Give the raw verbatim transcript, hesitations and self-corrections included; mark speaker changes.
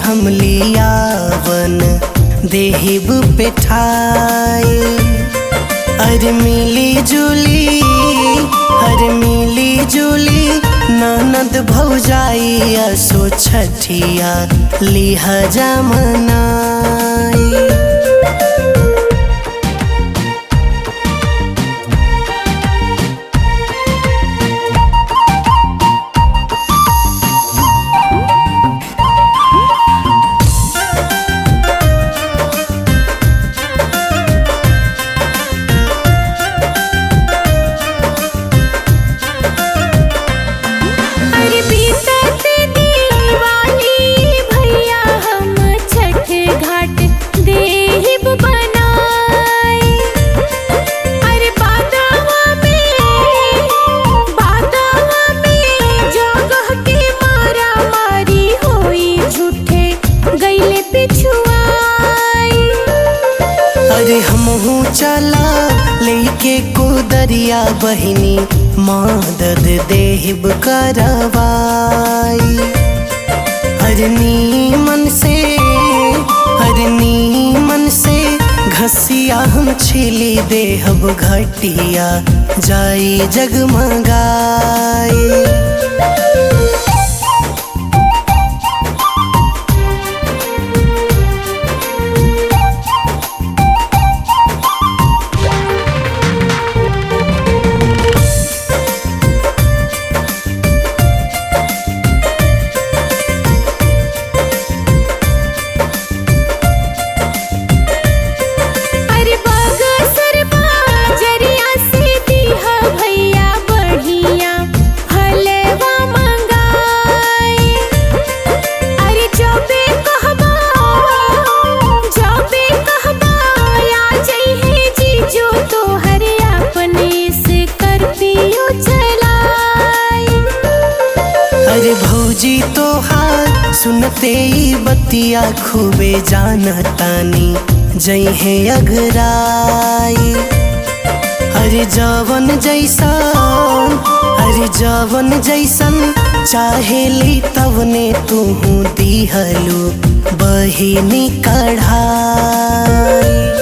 Speaker 1: हम लियावन देहिब पेठाई। अरे मिली जुली अरे मिली जुली ननद भौजाई असो छठिया लिहजा मनाई। अरे हमहू चला लेके कुदरिया बहिनी मदद देहिब करवाई। हर नीमन से हर नीमन से घसिया हम छिली देहब घटिया जाई जगमगाई। अरे भौजी तोहार सुनते ही बतिया खूबे जानतानी जइहे अघराई। अरे जवन जैसन अरे जवन जैसन चाहेली तवने तुहू दिहलू बहिनी कढ़ाई।